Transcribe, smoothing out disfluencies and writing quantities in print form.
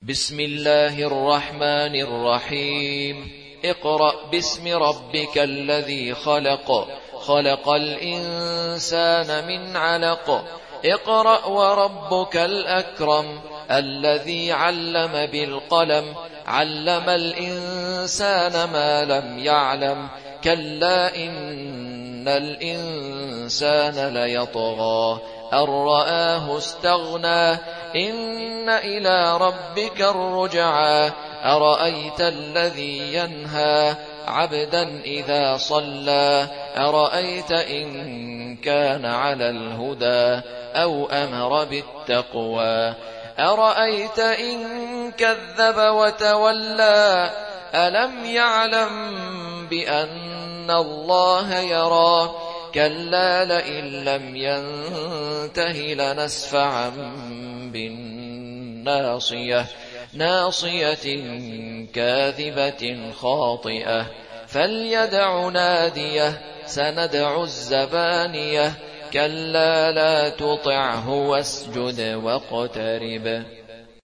بسم الله الرحمن الرحيم اقرأ باسم ربك الذي خلق خلق الإنسان من علق اقرأ وربك الأكرم الذي علم بالقلم علم الإنسان ما لم يعلم كلا إن الإنسان ليطغى أن رآه استغنى إن إلى ربك الرجعى أرأيت الذي ينهى عبدا إذا صلى أرأيت إن كان على الهدى أو أمر بالتقوى أرأيت إن كذب وتولى ألم يعلم بأن الله يرى كلا لئن لم ينته لنسفعا بالناصية ناصية كاذبة خاطئة فليدع ناديه سندع الزبانية كلا لا تطعه واسجد واقترب